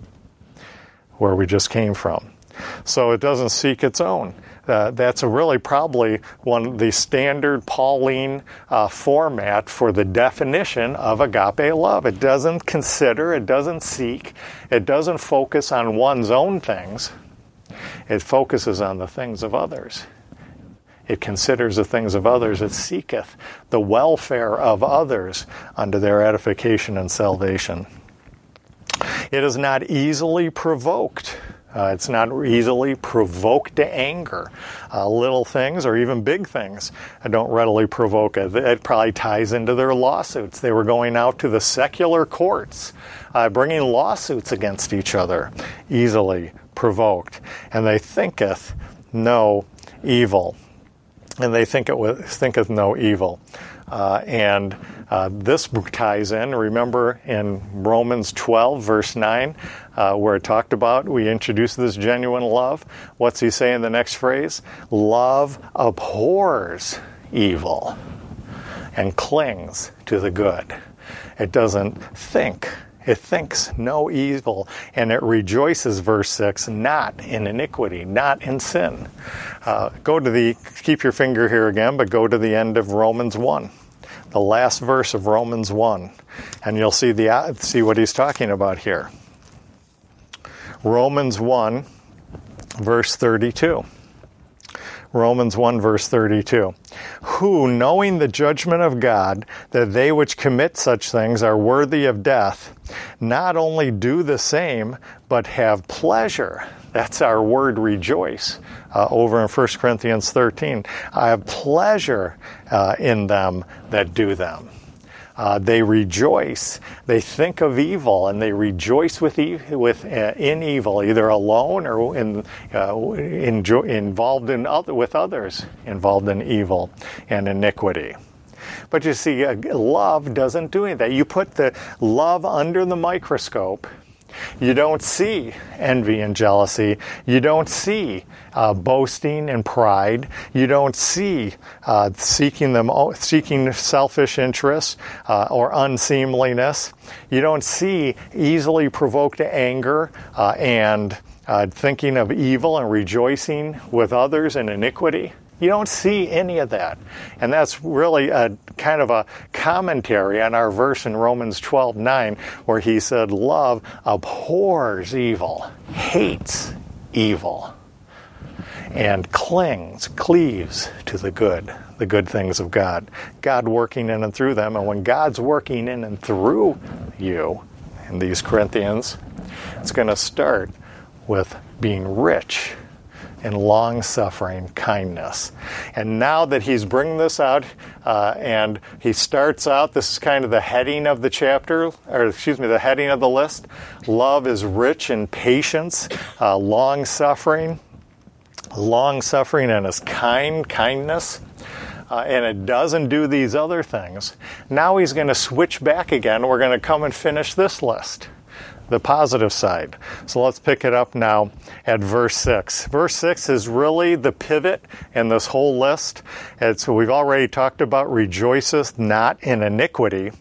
where we just came from. So it doesn't seek its own. Uh, that's a really probably one of the standard Pauline uh, format for the definition of agape love. It doesn't consider, it doesn't seek, it doesn't focus on one's own things. It focuses on the things of others. It considers the things of others. It seeketh the welfare of others unto their edification and salvation. It is not easily provoked. Uh, it's not easily provoked to anger. Uh, little things or even big things don't readily provoke it. It probably ties into their lawsuits. They were going out to the secular courts, uh, bringing lawsuits against each other, easily provoked. And they thinketh no evil. And they think it with, thinketh no evil. Uh, and uh, this ties in, remember in Romans twelve, verse nine, uh, where it talked about, we introduced this genuine love. What's he say in the next phrase? Love abhors evil and clings to the good. It doesn't think. It thinks no evil, and it rejoices, verse six, not in iniquity, not in sin. Uh, go to the, keep your finger here again, but go to the end of Romans one, the last verse of Romans one, and you'll see the see what he's talking about here. Romans one, verse thirty-two. Romans one, verse thirty-two. Who, knowing the judgment of God, that they which commit such things are worthy of death, not only do the same, but have pleasure. That's our word rejoice uh, over in First Corinthians thirteen. I have pleasure uh, in them that do them. Uh, they rejoice. They think of evil, and they rejoice with e- with uh, in evil, either alone or in, uh, enjo- involved in other, with others, involved in evil and iniquity. But you see, uh, love doesn't do any of that. You put the love under the microscope. You don't see envy and jealousy. You don't see uh, boasting and pride. You don't see uh, seeking them, seeking selfish interests uh, or unseemliness. You don't see easily provoked anger uh, and uh, thinking of evil and rejoicing with others in iniquity. You don't see any of that. And that's really a kind of a commentary on our verse in Romans twelve nine, where he said, love abhors evil, hates evil, and clings, cleaves to the good, the good things of God. God working in and through them. And when God's working in and through you, in these Corinthians, it's going to start with being rich in long-suffering kindness. And now that he's bringing this out, uh, and he starts out, this is kind of the heading of the chapter, or excuse me, the heading of the list. Love is rich in patience, uh, long-suffering, long-suffering and is kind, kindness. Uh, and it doesn't do these other things. Now he's going to switch back again. We're going to come and finish this list. the positive side. So let's pick it up now at verse six. Verse six is really the pivot in this whole list. It's, we've already talked about rejoiceth not in iniquity.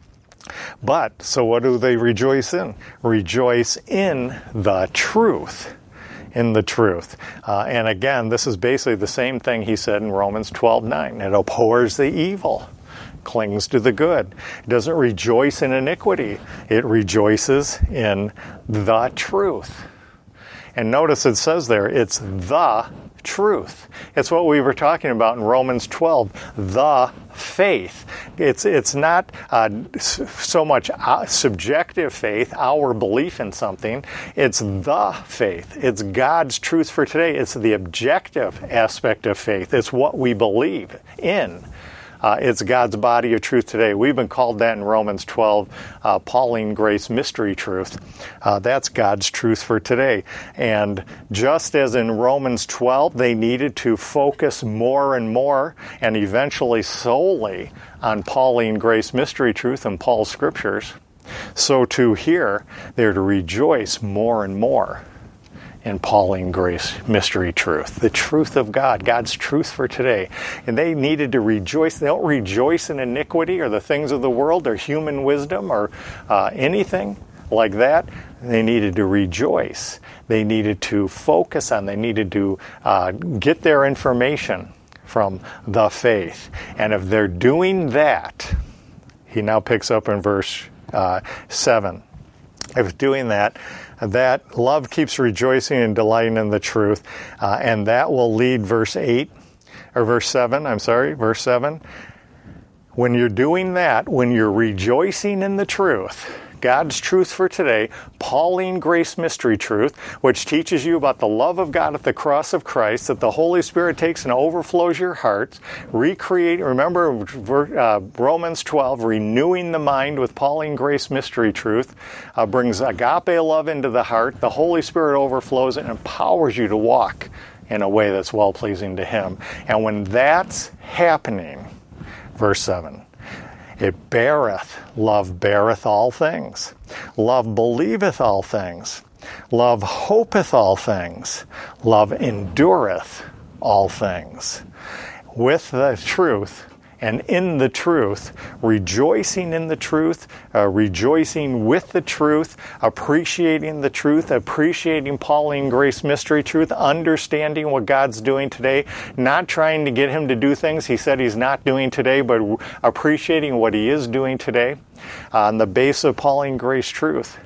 But, so what do they rejoice in? Rejoice in the truth. In the truth. Uh, and again, this is basically the same thing he said in Romans twelve nine. It abhors the evil, clings to the good. It doesn't rejoice in iniquity. It rejoices in the truth. And notice it says there, it's the truth. It's what we were talking about in Romans twelve, the faith. It's it's not uh, so much uh, subjective faith, our belief in something. It's the faith. It's God's truth for today. It's the objective aspect of faith. It's what we believe in. Uh, it's God's body of truth today. We've been called that in Romans twelve, uh, Pauline grace mystery truth. Uh, that's God's truth for today. And just as in Romans twelve, they needed to focus more and more and eventually solely on Pauline grace mystery truth and Paul's scriptures, so too here, they're to rejoice more and more in Pauline grace mystery truth, the truth of God, God's truth for today. And they needed to rejoice. They don't rejoice in iniquity or the things of the world or human wisdom or uh, anything like that. They needed to rejoice. They needed to focus on, they needed to uh, get their information from the faith. And if they're doing that, he now picks up in verse uh, seven. If doing that, that love keeps rejoicing and delighting in the truth, uh, and that will lead verse eight, or verse seven, I'm sorry, verse seven. When you're doing that, when you're rejoicing in the truth, God's truth for today, Pauline grace mystery truth, which teaches you about the love of God at the cross of Christ, that the Holy Spirit takes and overflows your hearts, recreate, remember uh, Romans twelve, renewing the mind with Pauline grace mystery truth, uh, brings agape love into the heart, the Holy Spirit overflows it and empowers you to walk in a way that's well-pleasing to Him. And when that's happening, verse seven, it beareth, love beareth all things. Love believeth all things. Love hopeth all things. Love endureth all things. With the truth and in the truth, rejoicing in the truth, uh, rejoicing with the truth, appreciating the truth, appreciating Pauline grace mystery truth, understanding what God's doing today, not trying to get Him to do things He said He's not doing today, but appreciating what He is doing today. Uh, on the base of Pauline grace truth,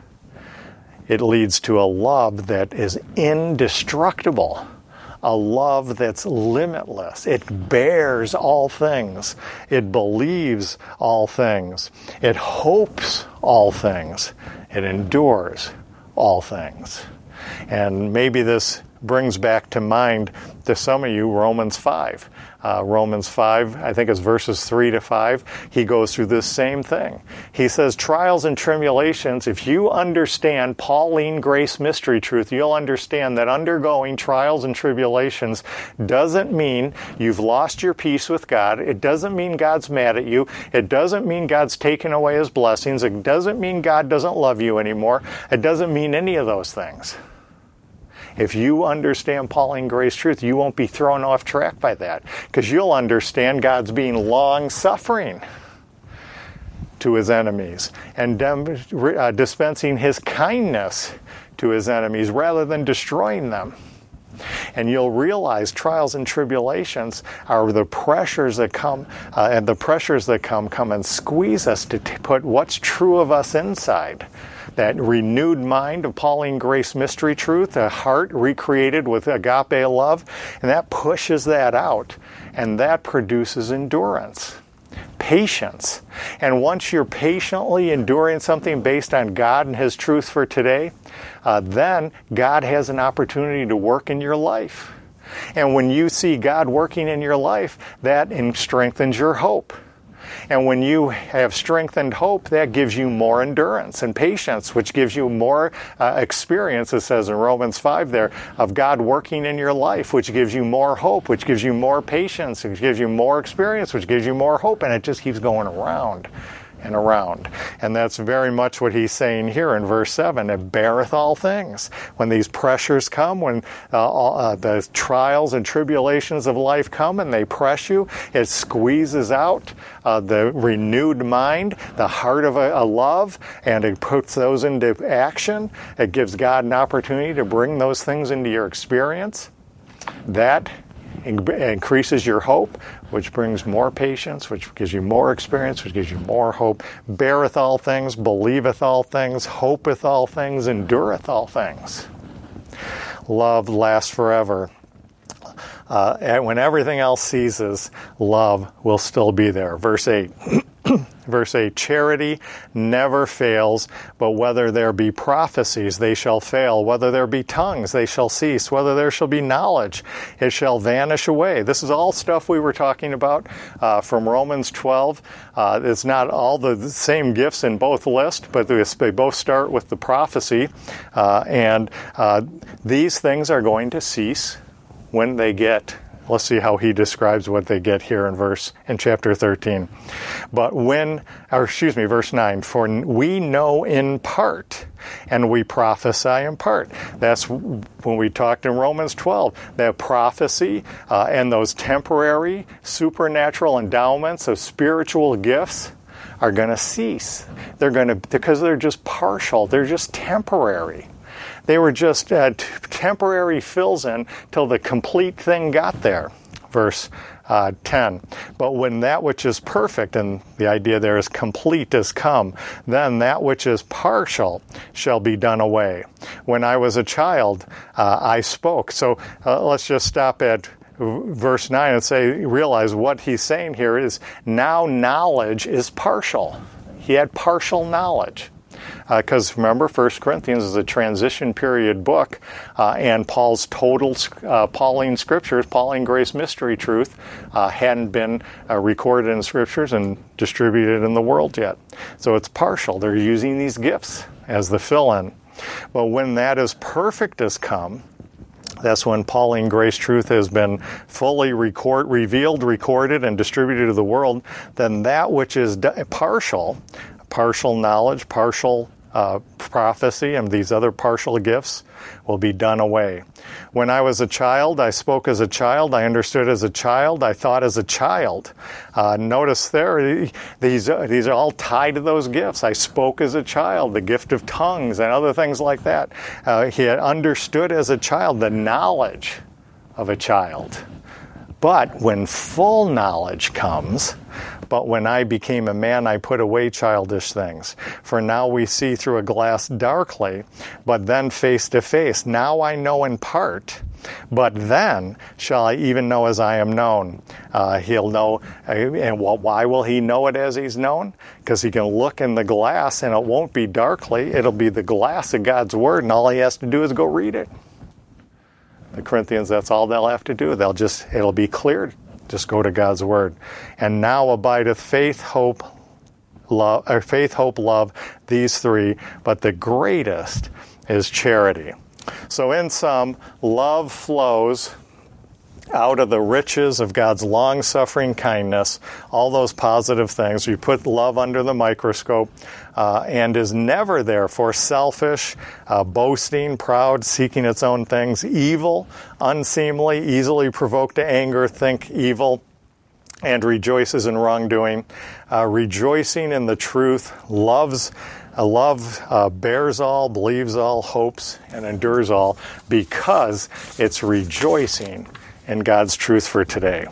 it leads to a love that is indestructible. A love that's limitless. It bears all things. It believes all things. It hopes all things. It endures all things. And maybe this brings back to mind to some of you Romans five. Uh, Romans five, I think it's verses three to five, he goes through this same thing. He says, trials and tribulations, if you understand Pauline grace mystery truth, you'll understand that undergoing trials and tribulations doesn't mean you've lost your peace with God. It doesn't mean God's mad at you. It doesn't mean God's taken away His blessings. It doesn't mean God doesn't love you anymore. It doesn't mean any of those things. If you understand Pauline grace truth, you won't be thrown off track by that, because you'll understand God's being long-suffering to His enemies and dem- uh, dispensing His kindness to His enemies rather than destroying them. And you'll realize trials and tribulations are the pressures that come, uh, and the pressures that come come and squeeze us to t- put what's true of us inside. That renewed mind of Pauline grace mystery truth, a heart recreated with agape love, and that pushes that out, and that produces endurance, patience. And once you're patiently enduring something based on God and His truth for today, uh, then God has an opportunity to work in your life. And when you see God working in your life, that strengthens your hope. And when you have strengthened hope, that gives you more endurance and patience, which gives you more uh, experience, it says in Romans five there, of God working in your life, which gives you more hope, which gives you more patience, which gives you more experience, which gives you more hope, and it just keeps going around and around. And that's very much what he's saying here in verse seven. It beareth all things. When these pressures come, when uh, all, uh, the trials and tribulations of life come and they press you, it squeezes out uh, the renewed mind, the heart of a, a love, and it puts those into action. It gives God an opportunity to bring those things into your experience. That increases your hope, which brings more patience, which gives you more experience, which gives you more hope. Beareth all things, believeth all things, hopeth all things, endureth all things. Love lasts forever. Uh, and when everything else ceases, love will still be there. Verse eight. Verse eight, charity never fails, but whether there be prophecies, they shall fail. Whether there be tongues, they shall cease. Whether there shall be knowledge, it shall vanish away. This is all stuff we were talking about uh, from Romans twelve. Uh, it's not all the same gifts in both lists, but they both start with the prophecy. Uh, and uh, these things are going to cease when they get. Let's see how he describes what they get here in verse in chapter thirteen. But when, or excuse me, verse nine, for we know in part, and we prophesy in part. That's when we talked in Romans twelve, that prophecy uh, and those temporary supernatural endowments of spiritual gifts are going to cease. They're going to, because they're just partial, they're just temporary. They were just uh, t- temporary fills-in till the complete thing got there. Verse uh, ten. But when that which is perfect, and the idea there is complete, is come, then that which is partial shall be done away. When I was a child, uh, I spoke. So uh, let's just stop at verse nine and say, realize what he's saying here is now knowledge is partial. He had partial knowledge. Because uh, remember, First Corinthians is a transition period book, uh, and Paul's total uh, Pauline scriptures, Pauline grace mystery truth, uh, hadn't been uh, recorded in scriptures and distributed in the world yet. So it's partial. They're using these gifts as the fill-in. But when that is perfect has come, that's when Pauline grace truth has been fully record, revealed, recorded, and distributed to the world, then that which is partial, partial knowledge, partial uh, prophecy, and these other partial gifts will be done away. When I was a child, I spoke as a child, I understood as a child, I thought as a child. Uh, notice there, these, uh, these are all tied to those gifts. I spoke as a child, the gift of tongues and other things like that. Uh, he had understood as a child the knowledge of a child. But when full knowledge comes, but when I became a man, I put away childish things. For now we see through a glass darkly, but then face to face. Now I know in part, but then shall I even know as I am known. Uh, he'll know, and why will he know it as he's known? Because he can look in the glass and it won't be darkly. It'll be the glass of God's Word, and all he has to do is go read it. The Corinthians, that's all they'll have to do. They'll just, it'll be cleared. Just go to God's Word. And now abideth faith, hope, love, or faith, hope, love, these three, but the greatest is charity. So in sum, love flows out of the riches of God's long-suffering kindness, all those positive things. You put love under the microscope, uh, and is never therefore selfish, uh, boasting, proud, seeking its own things, evil, unseemly, easily provoked to anger, think evil, and rejoices in wrongdoing, uh, rejoicing in the truth, loves uh, love uh, bears all, believes all, hopes, and endures all, because it's rejoicing in God's truth for today.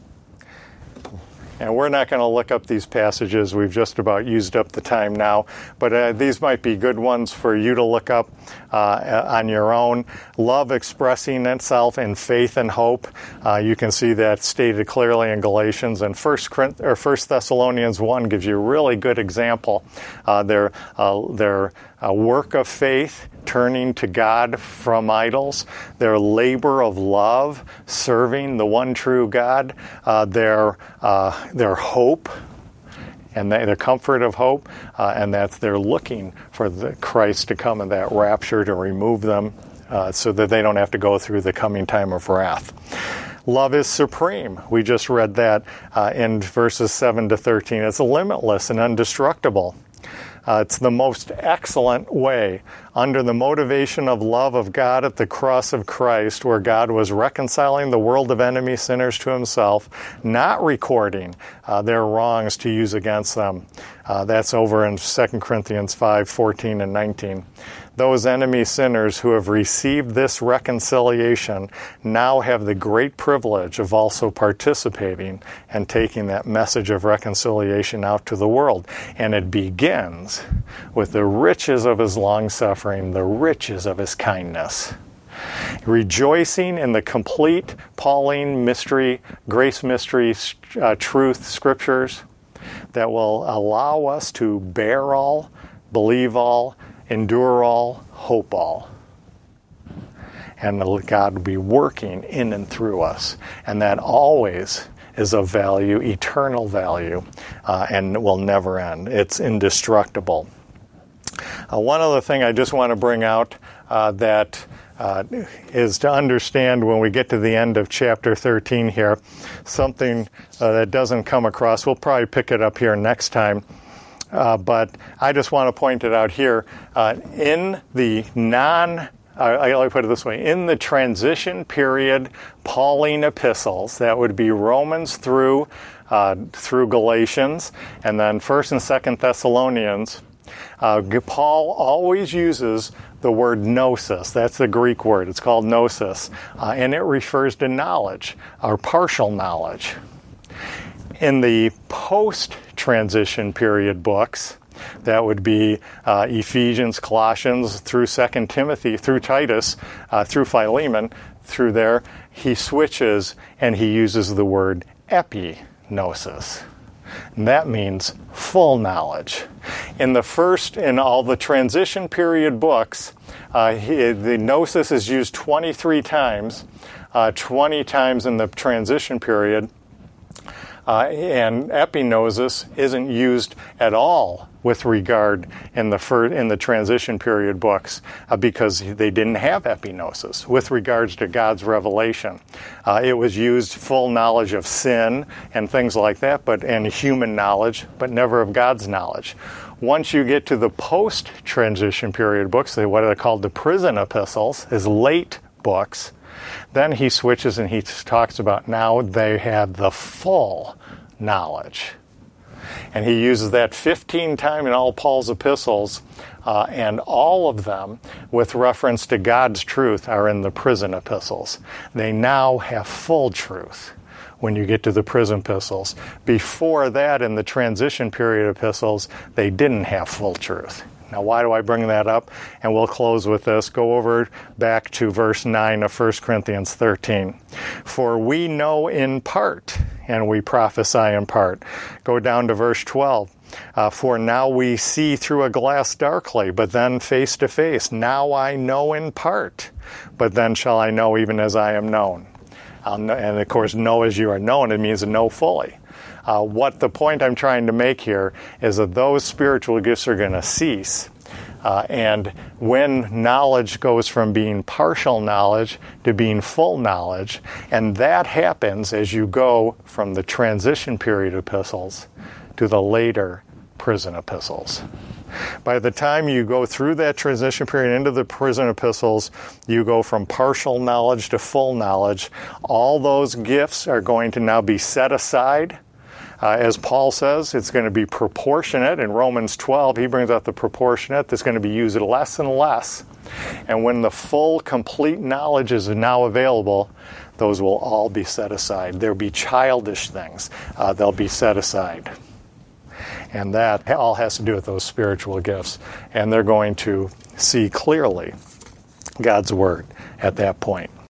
And we're not going to look up these passages. We've just about used up the time now. But uh, these might be good ones for you to look up uh, on your own. Love expressing itself in faith and hope. Uh, you can see that stated clearly in Galatians. And First Thessalonians one gives you a really good example. Uh, their uh, their uh, work of faith, turning to God from idols, their labor of love, serving the one true God, uh, their uh, their hope, and their comfort of hope, uh, and that they're looking for the Christ to come in that rapture to remove them, uh, so that they don't have to go through the coming time of wrath. Love is supreme. We just read that uh, in verses seven to thirteen. It's limitless and indestructible. Uh, it's the most excellent way, under the motivation of love of God at the cross of Christ, where God was reconciling the world of enemy sinners to himself, not recording uh, their wrongs to use against them. Uh, that's over in Second Corinthians five, fourteen and nineteen. Those enemy sinners who have received this reconciliation now have the great privilege of also participating and taking that message of reconciliation out to the world. And it begins with the riches of his long-suffering, the riches of his kindness. Rejoicing in the complete Pauline mystery, grace mystery, uh, truth, scriptures that will allow us to bear all, believe all, endure all, hope all. And God will be working in and through us. And that always is of value, eternal value, uh, and will never end. It's indestructible. Uh, one other thing I just want to bring out uh, that uh, is to understand when we get to the end of chapter thirteen here, something uh, that doesn't come across. We'll probably pick it up here next time. Uh, but I just want to point it out here. Uh, in the non, uh, I put it this way, in the transition period Pauline epistles, that would be Romans through uh, through Galatians, and then First and Second Thessalonians, uh, Paul always uses the word gnosis. That's the Greek word. It's called gnosis, uh, and it refers to knowledge, or partial knowledge. In the post-transition period books, that would be uh, Ephesians, Colossians, through Second Timothy, through Titus, uh, through Philemon, through there, he switches and he uses the word epignosis. And that means full knowledge. In the first, in all the transition period books, uh, he, the gnosis is used twenty-three times, uh, twenty times in the transition period. Uh, and epignosis isn't used at all with regard in the fir- in the transition period books uh, because they didn't have epignosis with regards to God's revelation. Uh, it was used full knowledge of sin and things like that, but and human knowledge, but never of God's knowledge. Once you get to the post-transition period books, they, what are called the prison epistles, is late books. Then he switches and he talks about now they have the full knowledge. And he uses that fifteen times in all Paul's epistles, uh, and all of them with reference to God's truth are in the prison epistles. They now have full truth when you get to the prison epistles. Before that, in the transition period epistles, they didn't have full truth. Now, why do I bring that up? And we'll close with this. Go over back to verse nine of First Corinthians thirteen. For we know in part, and we prophesy in part. Go down to verse twelve. Uh, For now we see through a glass darkly, but then face to face. Now I know in part, but then shall I know even as I am known. I'll know, and of course, know as you are known, it means to know fully. Uh, what the point I'm trying to make here is that those spiritual gifts are going to cease. Uh, and when knowledge goes from being partial knowledge to being full knowledge, and that happens as you go from the transition period epistles to the later prison epistles. By the time you go through that transition period into the prison epistles, you go from partial knowledge to full knowledge. All those gifts are going to now be set aside. Uh, as Paul says, it's going to be proportionate. In Romans twelve, he brings out the proportionate that's going to be used less and less. And when the full, complete knowledge is now available, those will all be set aside. There'll be childish things. Uh, they'll be set aside. And that all has to do with those spiritual gifts. And they're going to see clearly God's word at that point.